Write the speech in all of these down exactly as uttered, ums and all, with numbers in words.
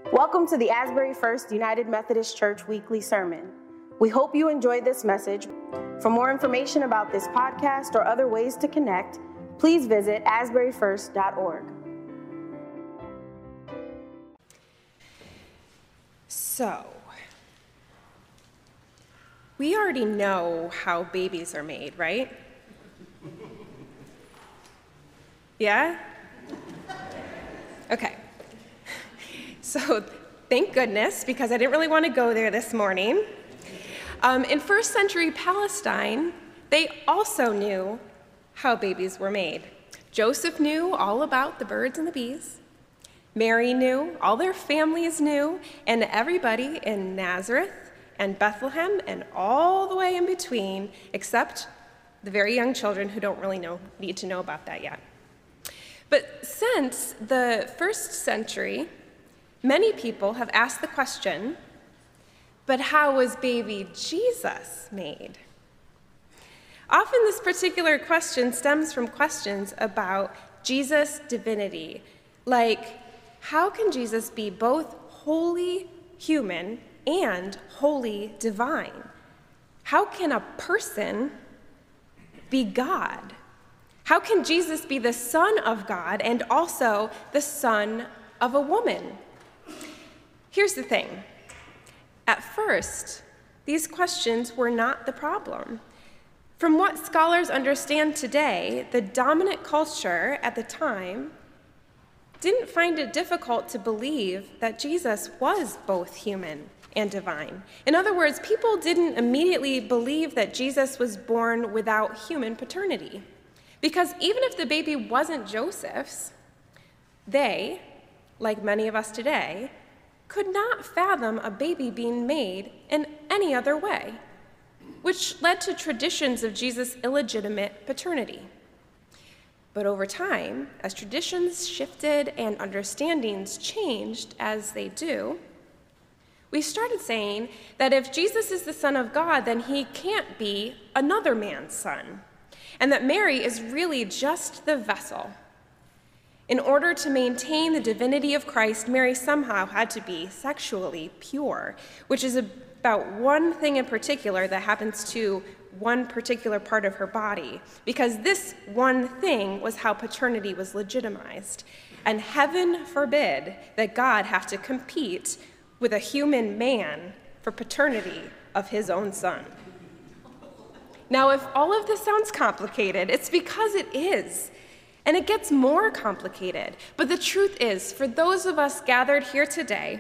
Welcome to the Asbury First United Methodist Church Weekly Sermon. We hope you enjoyed this message. For more information about this podcast or other ways to connect, please visit asbury first dot org. So, we already know how babies are made, right? Yeah? Okay. So, thank goodness, because I didn't really want to go there this morning. Um, in first century Palestine, they also knew how babies were made. Joseph knew all about the birds and the bees. Mary knew, all their families knew, and everybody in Nazareth and Bethlehem and all the way in between, except the very young children who don't really know, need to know about that yet. But since the first century, many people have asked the question, but how was baby Jesus made? Often this particular question stems from questions about Jesus' divinity, like, how can Jesus be both wholly human and wholly divine? How can a person be God? How can Jesus be the Son of God and also the son of a woman? Here's the thing. At first, these questions were not the problem. From what scholars understand today, the dominant culture at the time didn't find it difficult to believe that Jesus was both human and divine. In other words, people didn't immediately believe that Jesus was born without human paternity. Because even if the baby wasn't Joseph's, they, like many of us today, could not fathom a baby being made in any other way, which led to traditions of Jesus' illegitimate paternity. But over time, as traditions shifted and understandings changed as they do, we started saying that if Jesus is the Son of God, then he can't be another man's son, and that Mary is really just the vessel. In order to maintain the divinity of Christ, Mary somehow had to be sexually pure, which is about one thing in particular that happens to one particular part of her body, because this one thing was how paternity was legitimized. And heaven forbid that God have to compete with a human man for paternity of his own son. Now, if all of this sounds complicated, it's because it is. And it gets more complicated. But the truth is, for those of us gathered here today,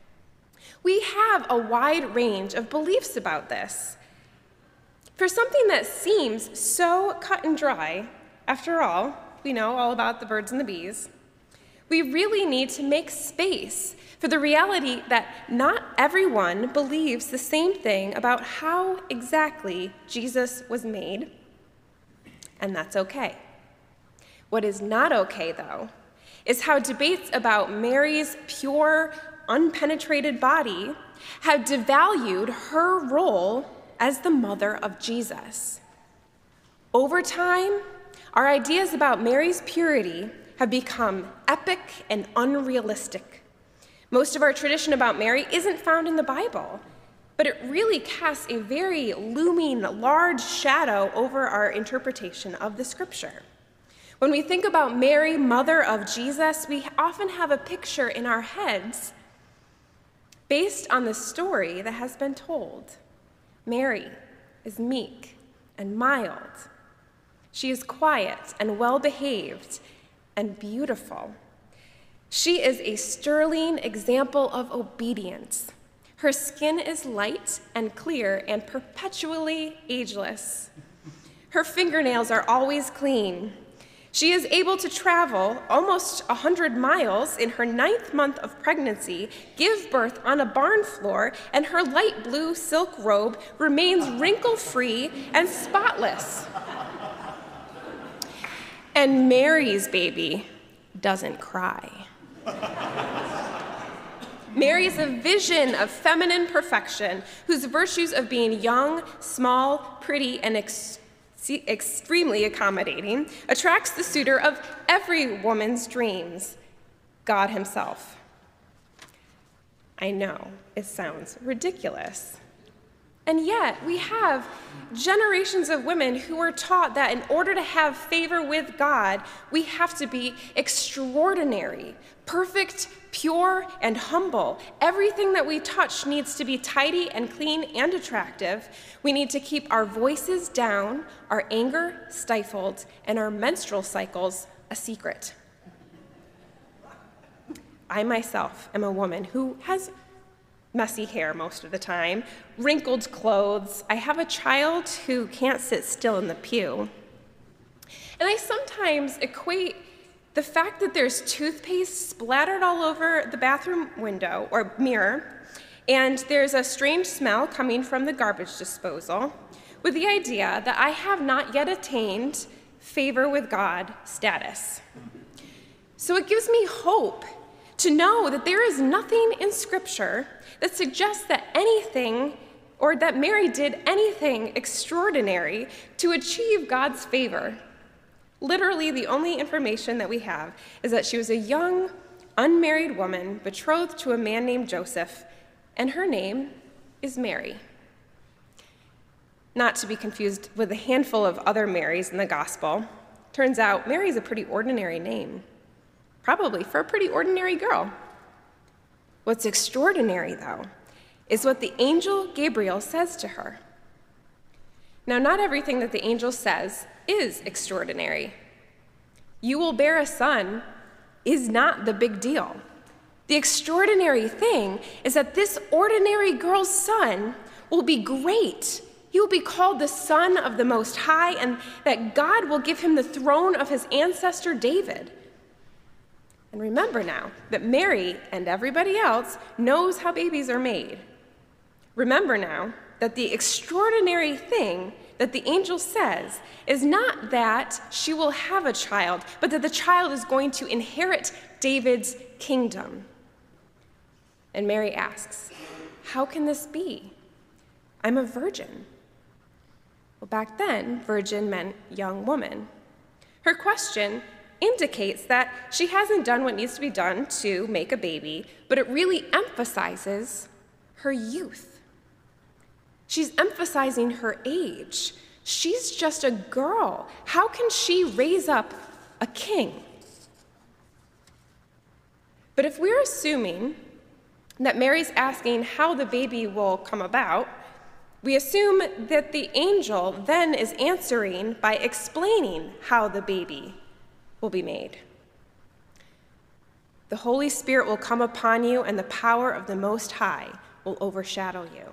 we have a wide range of beliefs about this. For something that seems so cut and dry, after all, we know all about the birds and the bees, we really need to make space for the reality that not everyone believes the same thing about how exactly Jesus was made, and that's okay. What is not okay, though, is how debates about Mary's pure, unpenetrated body have devalued her role as the mother of Jesus. Over time, our ideas about Mary's purity have become epic and unrealistic. Most of our tradition about Mary isn't found in the Bible, but it really casts a very looming, large shadow over our interpretation of the scripture. When we think about Mary, mother of Jesus, we often have a picture in our heads based on the story that has been told. Mary is meek and mild. She is quiet and well-behaved and beautiful. She is a sterling example of obedience. Her skin is light and clear and perpetually ageless. Her fingernails are always clean. She is able to travel almost one hundred miles in her ninth month of pregnancy, give birth on a barn floor, and her light blue silk robe remains wrinkle-free and spotless. And Mary's baby doesn't cry. Mary is a vision of feminine perfection, whose virtues of being young, small, pretty, and ex- extremely accommodating attracts the suitor of every woman's dreams, God himself. I know, it sounds ridiculous. And yet, we have generations of women who are taught that in order to have favor with God, we have to be extraordinary, perfect, pure, and humble. Everything that we touch needs to be tidy and clean and attractive. We need to keep our voices down, our anger stifled, and our menstrual cycles a secret. I myself am a woman who has messy hair most of the time, wrinkled clothes. I have a child who can't sit still in the pew. And I sometimes equate the fact that there's toothpaste splattered all over the bathroom window or mirror, and there's a strange smell coming from the garbage disposal, with the idea that I have not yet attained favor with God status. So it gives me hope to know that there is nothing in Scripture that suggests that anything or that Mary did anything extraordinary to achieve God's favor. Literally, the only information that we have is that she was a young, unmarried woman betrothed to a man named Joseph, and her name is Mary. Not to be confused with a handful of other Marys in the gospel. Turns out Mary is a pretty ordinary name, probably for a pretty ordinary girl. What's extraordinary, though, is what the angel Gabriel says to her. Now, not everything that the angel says is extraordinary. You will bear a son is not the big deal. The extraordinary thing is that this ordinary girl's son will be great. He will be called the Son of the Most High, and that God will give him the throne of his ancestor David. And remember now that Mary and everybody else knows how babies are made. Remember now that the extraordinary thing that the angel says is not that she will have a child, but that the child is going to inherit David's kingdom. And Mary asks, how can this be? I'm a virgin. Well, back then, virgin meant young woman. Her question indicates that she hasn't done what needs to be done to make a baby, but it really emphasizes her youth. She's emphasizing her age. She's just a girl. How can she raise up a king? But if we're assuming that Mary's asking how the baby will come about, we assume that the angel then is answering by explaining how the baby will be made. The Holy Spirit will come upon you, and the power of the Most High will overshadow you.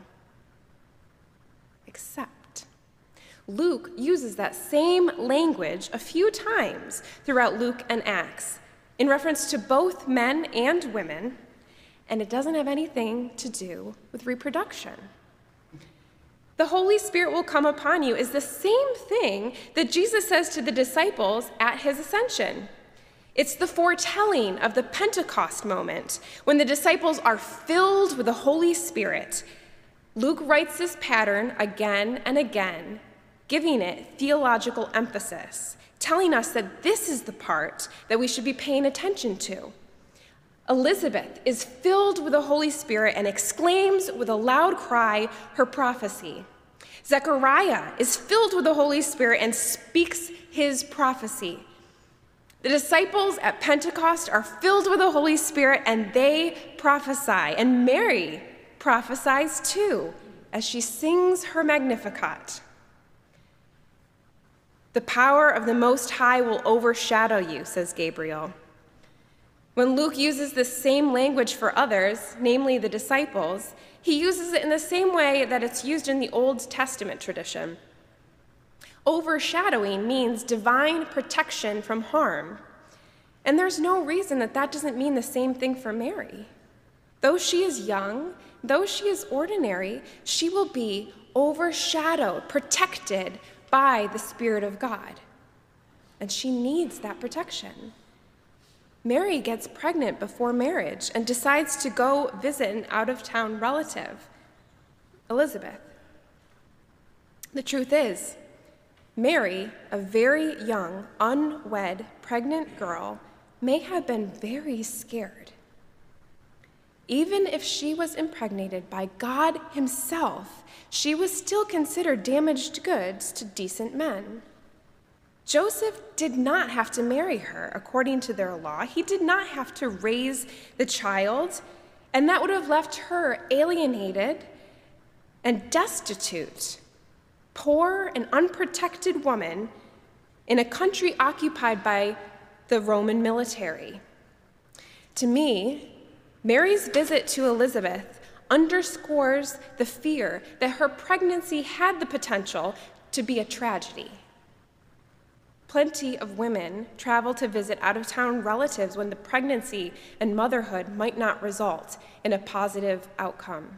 Except, Luke uses that same language a few times throughout Luke and Acts in reference to both men and women, and it doesn't have anything to do with reproduction. The Holy Spirit will come upon you is the same thing that Jesus says to the disciples at his ascension. It's the foretelling of the Pentecost moment when the disciples are filled with the Holy Spirit. Luke writes this pattern again and again, giving it theological emphasis, telling us that this is the part that we should be paying attention to. Elizabeth is filled with the Holy Spirit and exclaims with a loud cry her prophecy. Zechariah is filled with the Holy Spirit and speaks his prophecy. The disciples at Pentecost are filled with the Holy Spirit and they prophesy. And Mary prophesies too as she sings her Magnificat. The power of the Most High will overshadow you, says Gabriel. When Luke uses the same language for others, namely the disciples, he uses it in the same way that it's used in the Old Testament tradition. Overshadowing means divine protection from harm. And there's no reason that that doesn't mean the same thing for Mary. Though she is young, though she is ordinary, she will be overshadowed, protected by the Spirit of God. And she needs that protection. Mary gets pregnant before marriage and decides to go visit an out-of-town relative, Elizabeth. The truth is, Mary, a very young, unwed, pregnant girl, may have been very scared. Even if she was impregnated by God himself, she was still considered damaged goods to decent men. Joseph did not have to marry her according to their law. He did not have to raise the child, and that would have left her alienated and destitute, poor and unprotected woman in a country occupied by the Roman military. To me, Mary's visit to Elizabeth underscores the fear that her pregnancy had the potential to be a tragedy. Plenty of women travel to visit out-of-town relatives when the pregnancy and motherhood might not result in a positive outcome.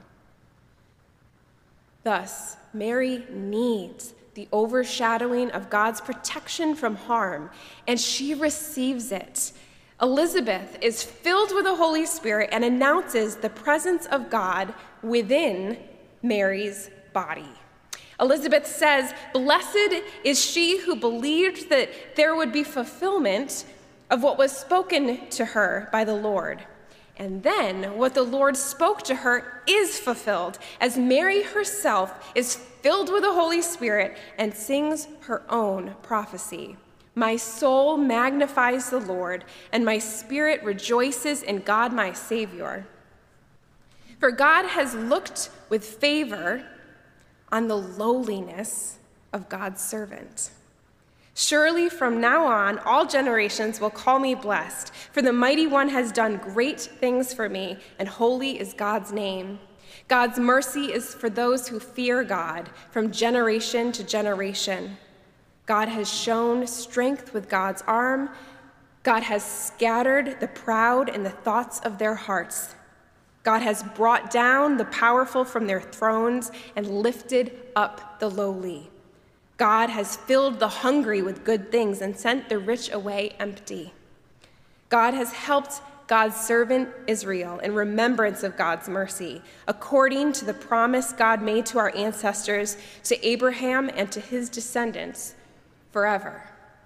Thus, Mary needs the overshadowing of God's protection from harm, and she receives it. Elizabeth is filled with the Holy Spirit and announces the presence of God within Mary's body. Elizabeth says, "Blessed is she who believed that there would be fulfillment of what was spoken to her by the Lord." And then what the Lord spoke to her is fulfilled, as Mary herself is filled with the Holy Spirit and sings her own prophecy. "My soul magnifies the Lord, and my spirit rejoices in God my Savior. For God has looked with favor on the lowliness of God's servant. Surely from now on, all generations will call me blessed, for the Mighty One has done great things for me, and holy is God's name. God's mercy is for those who fear God from generation to generation. God has shown strength with God's arm. God has scattered the proud in the thoughts of their hearts. God has brought down the powerful from their thrones and lifted up the lowly. God has filled the hungry with good things and sent the rich away empty. God has helped God's servant Israel in remembrance of God's mercy, according to the promise God made to our ancestors, to Abraham and to his descendants forever."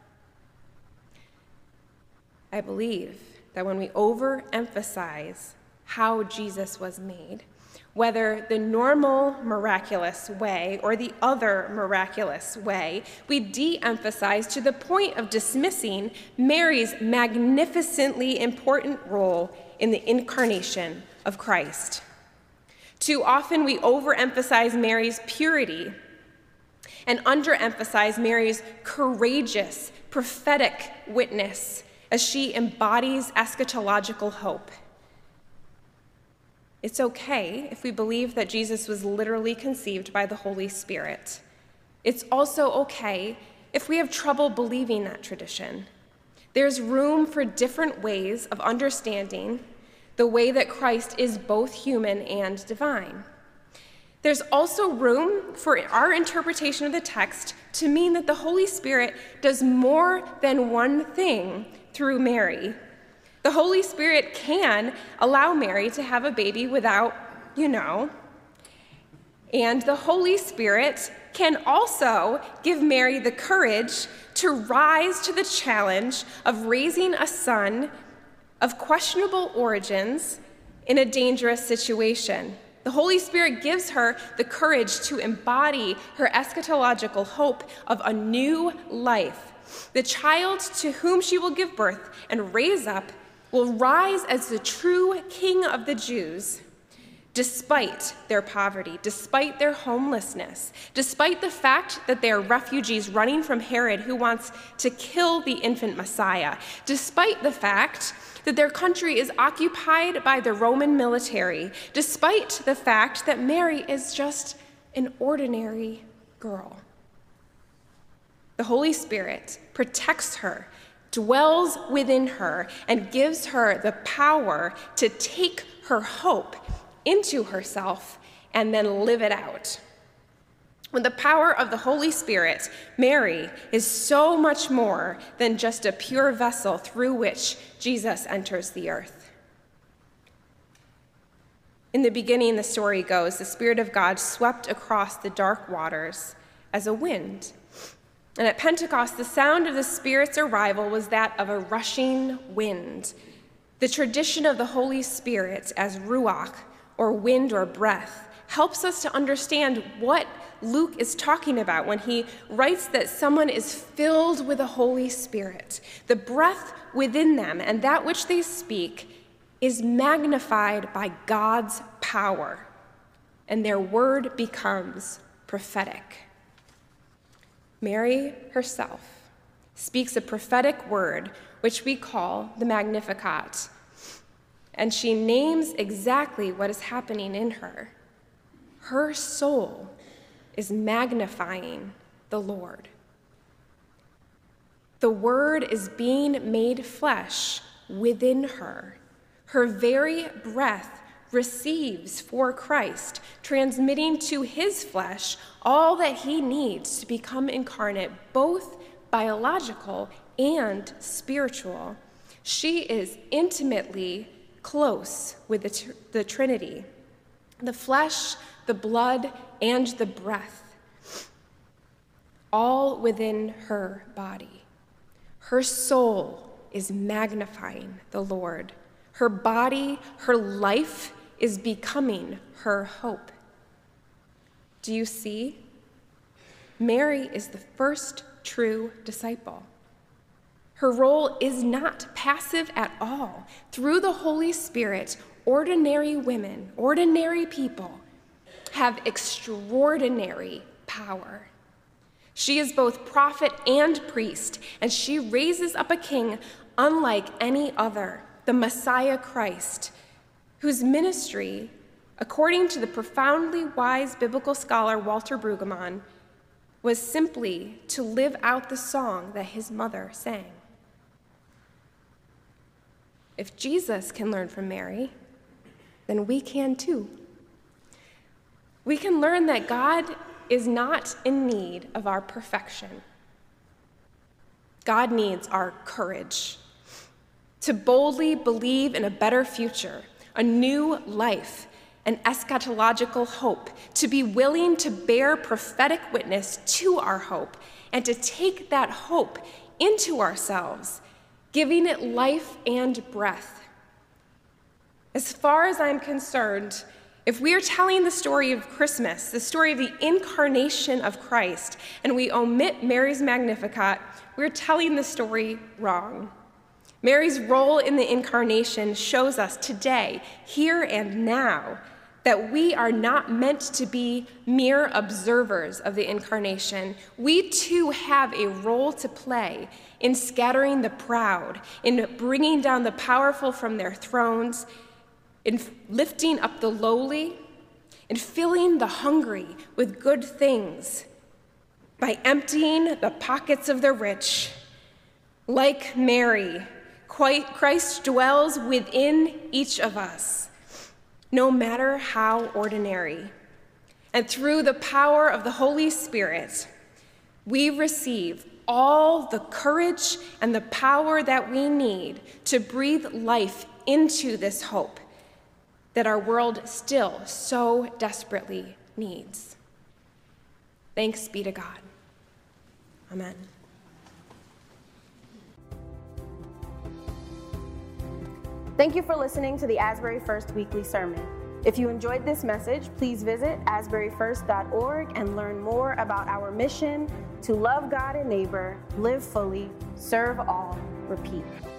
I believe that when we overemphasize how Jesus was made, whether the normal miraculous way or the other miraculous way, we de-emphasize to the point of dismissing Mary's magnificently important role in the incarnation of Christ. Too often we overemphasize Mary's purity and underemphasize Mary's courageous, prophetic witness as she embodies eschatological hope. It's okay if we believe that Jesus was literally conceived by the Holy Spirit. It's also okay if we have trouble believing that tradition. There's room for different ways of understanding the way that Christ is both human and divine. There's also room for our interpretation of the text to mean that the Holy Spirit does more than one thing through Mary. The Holy Spirit can allow Mary to have a baby without, you know, and the Holy Spirit can also give Mary the courage to rise to the challenge of raising a son of questionable origins in a dangerous situation. The Holy Spirit gives her the courage to embody her eschatological hope of a new life. The child to whom she will give birth and raise up will rise as the true King of the Jews, despite their poverty, despite their homelessness, despite the fact that they are refugees running from Herod, who wants to kill the infant Messiah, despite the fact that their country is occupied by the Roman military, despite the fact that Mary is just an ordinary girl. The Holy Spirit protects her, dwells within her, and gives her the power to take her hope into herself and then live it out. With the power of the Holy Spirit, Mary is so much more than just a pure vessel through which Jesus enters the earth. In the beginning, the story goes, the Spirit of God swept across the dark waters as a wind. And at Pentecost, the sound of the Spirit's arrival was that of a rushing wind. The tradition of the Holy Spirit as ruach, or wind or breath, helps us to understand what Luke is talking about when he writes that someone is filled with the Holy Spirit. The breath within them and that which they speak is magnified by God's power, and their word becomes prophetic. Mary herself speaks a prophetic word, which we call the Magnificat, and she names exactly what is happening in her. Her soul is magnifying the Lord. The Word is being made flesh within her. Her very breath receives for Christ, transmitting to his flesh all that he needs to become incarnate, both biological and spiritual. She is intimately close with the, tr- the Trinity, the flesh, the blood, and the breath, all within her body. Her soul is magnifying the Lord. Her body, her life is becoming her hope. Do you see? Mary is the first true disciple. Her role is not passive at all. Through the Holy Spirit, ordinary women, ordinary people, have extraordinary power. She is both prophet and priest, and she raises up a king unlike any other, the Messiah Christ, whose ministry, according to the profoundly wise biblical scholar Walter Brueggemann, was simply to live out the song that his mother sang. If Jesus can learn from Mary, then we can too. We can learn that God is not in need of our perfection. God needs our courage to boldly believe in a better future, a new life, an eschatological hope, to be willing to bear prophetic witness to our hope, and to take that hope into ourselves, giving it life and breath. As far as I'm concerned, if we are telling the story of Christmas, the story of the incarnation of Christ, and we omit Mary's Magnificat, we're telling the story wrong. Mary's role in the incarnation shows us today, here and now, that we are not meant to be mere observers of the incarnation. We too have a role to play in scattering the proud, in bringing down the powerful from their thrones, in lifting up the lowly, in filling the hungry with good things, by emptying the pockets of the rich. Like Mary, Christ dwells within each of us, no matter how ordinary. And through the power of the Holy Spirit, we receive all the courage and the power that we need to breathe life into this hope that our world still so desperately needs. Thanks be to God. Amen. Thank you for listening to the Asbury First Weekly Sermon. If you enjoyed this message, please visit asbury first dot org and learn more about our mission to love God and neighbor, live fully, serve all, repeat.